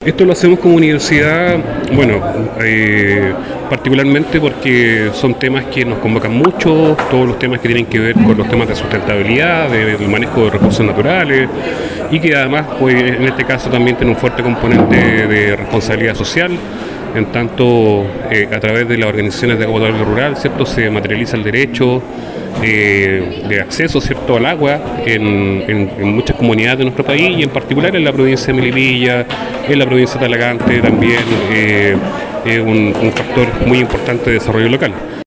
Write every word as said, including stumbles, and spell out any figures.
Esto lo hacemos como universidad, bueno, eh, particularmente porque son temas que nos convocan mucho, todos los temas que tienen que ver con los temas de sustentabilidad, de- del manejo de recursos naturales y que además, pues, en este caso también tiene un fuerte componente de responsabilidad social. En tanto, eh, a través de las organizaciones de agua potable rural, ¿cierto?, se materializa el derecho eh, de acceso, ¿cierto?, al agua en, en- en muchas comunidades de nuestro país y en particular en la provincia de Melipilla, en la provincia de Talagante también eh, es un, un factor muy importante de desarrollo local.